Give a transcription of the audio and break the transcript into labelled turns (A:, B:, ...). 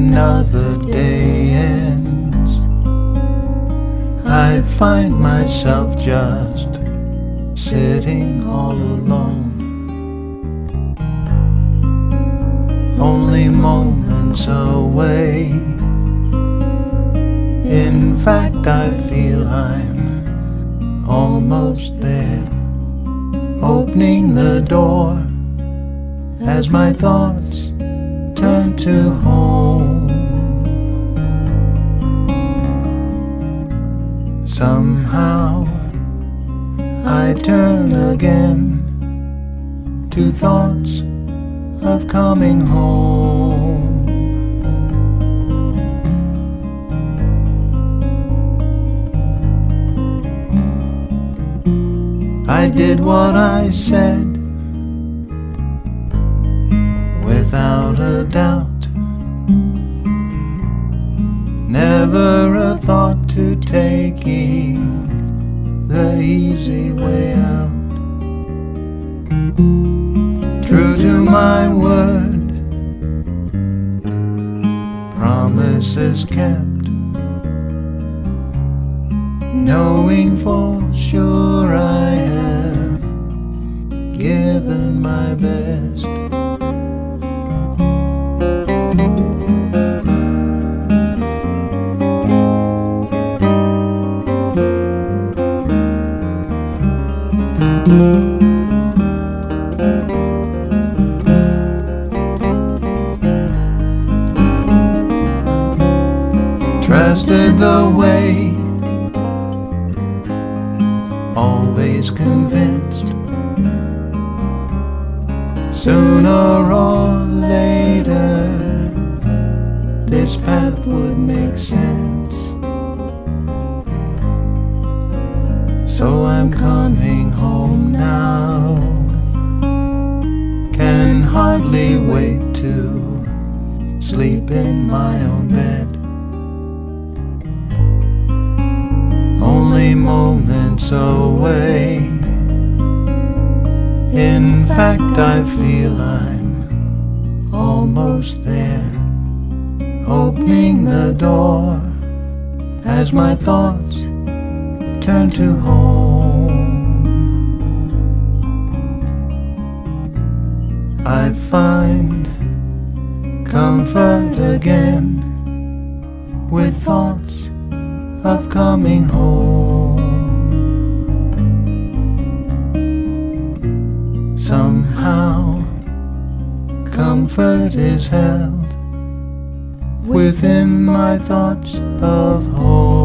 A: another day ends, I find myself just sitting all alone. Only moments away. In fact, I feel I'm almost there, opening the door as my thoughts turn to home. Somehow I turn again to thoughts of coming home. I did what I said without a doubt. Never a thought to taking the easy way out. True to my word, promises kept, knowing for sure I have given my best. Trusted the way, always convinced sooner or later this path would make sense. So I'm coming home now, can hardly wait to sleep in my own bed. Only moments away. In fact, I feel I'm almost there, opening the door as my thoughts turn to home. I find comfort again with thoughts of coming home. Somehow comfort is held within my thoughts of home.